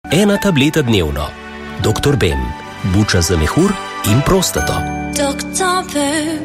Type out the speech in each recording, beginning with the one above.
1 tableta dnevno. Dr. Bem, buča za mehur in prostato. Dr. Bem.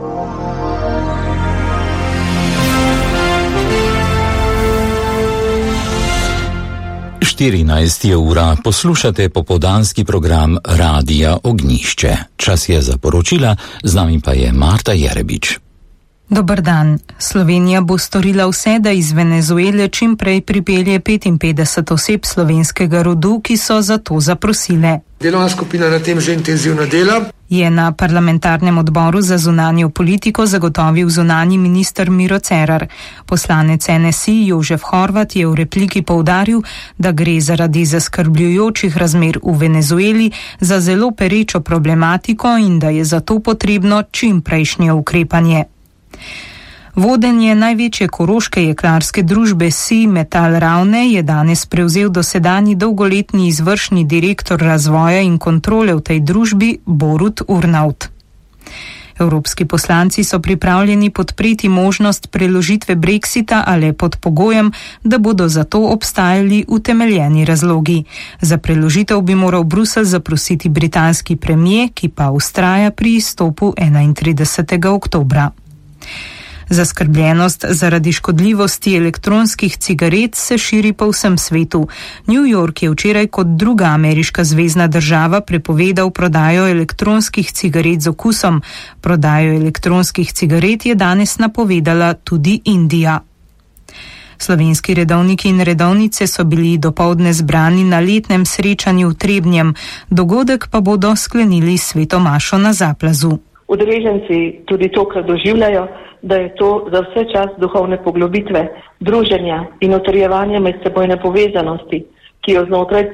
Je ura, poslušate popoldanski program Radija Ognjišče. Čas je za poročila, z nami pa je Marta Jerebič. Dober dan. Slovenija bo storila vse, da iz Venezuele čim prej pripelje 55 oseb slovenskega rodu, ki so za to zaprosile. Delovna skupina na tem že intenzivno dela. Je na parlamentarnem odboru za zunanjo politiko zagotovil zunanji minister Miro Cerar. Poslanec NSI Jožef Horvat je v repliki poudaril, da gre zaradi zaskrbljujočih razmer v Venezueli za zelo perečo problematiko in da je zato potrebno čim prejšnje ukrepanje. Vodenje največje koroške jeklarske družbe SI Metal Ravne je danes prevzel dosedanji dolgoletni izvršni direktor razvoja in kontrole v tej družbi Borut Urnaut. Evropski poslanci so pripravljeni podpreti možnost preložitve Brexita, ale pod pogojem, da bodo za to obstajali utemeljeni razlogi. Za preložitev bi moral Bruselj zaprositi britanski premier, ki pa vztraja pri izstopu 31. oktobra. Zaskrbljenost zaradi škodljivosti elektronskih cigaret se širi po vsem svetu. New York je včeraj kot druga ameriška zvezna država prepovedal prodajo elektronskih cigaret z okusom. Prodajo elektronskih cigaret je danes napovedala tudi Indija. Slovenski redovniki in redovnice so bili dopoldne zbrani na letnem srečanju v Trebnjem. Dogodek pa bodo sklenili s sveto mašo na Zaplazu. Udeleženci tudi tokrat doživljajo, da je to za vse čas duhovne poglobitve, druženja in utrjevanja medsebojne povezanosti, ki jo znotraj